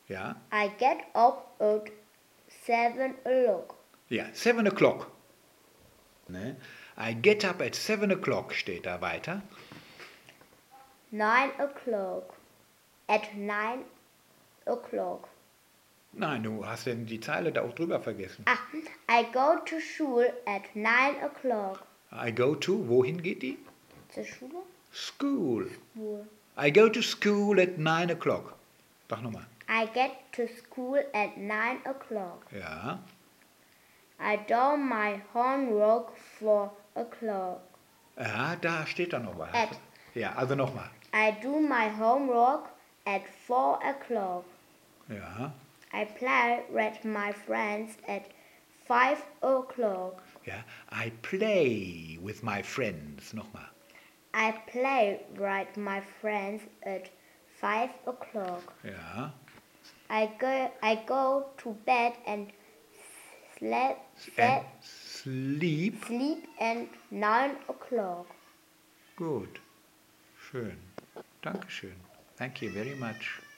Ja. I get up at 7 o'clock. Ja, 7 o'clock. Ne? I get up at 7 o'clock steht da weiter. 9 o'clock. At 9 o'clock. Nein, du hast denn die Zeile da auch drüber vergessen. I go to school at 9 o'clock. I go to, wohin geht die? Zur Schule? School. School. I go to school at 9 o'clock. Sag nochmal. I get to school at 9 o'clock. Ja. I do my homework 4 o'clock. Ja, da steht da noch was. At. Ja, also nochmal. I do my homework at 4 o'clock. Ja. I play with my friends at 5 o'clock. Ja. I play with my friends. Nochmal. I play with my friends at 5 o'clock. Ja. I go to bed and sleep at 9 o'clock. Gut. Schön. Dankeschön. Thank you very much.